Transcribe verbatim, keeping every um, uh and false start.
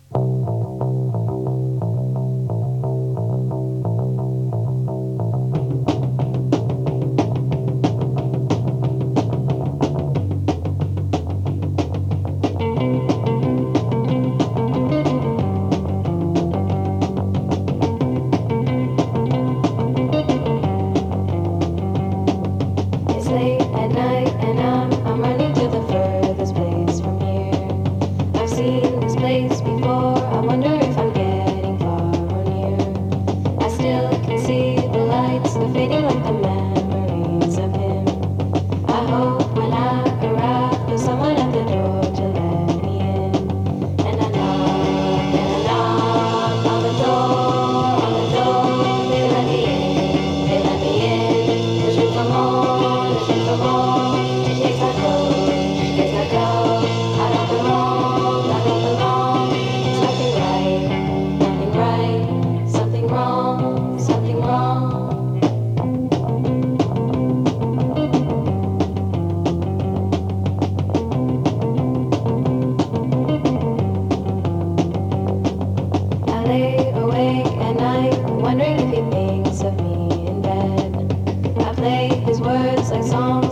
It's late at night and I'm, I'm running to the furthest place from here. I've seen this place before, I wonder if I'm getting far or near. I still can see the lights, they're fading like the memories of him. I hope when I arrive, there's someone at the door to let me in. And I knock, and I knock on the door, on the door, they let me in, they let me in. There's room for more, there's room for more. Each place I go, each place I go, I don't belong, I don't belong. There's nothing right, nothing right, something wrong, something wrong. I lay awake at night, wondering if he thinks of me in bed. I play his words like songs.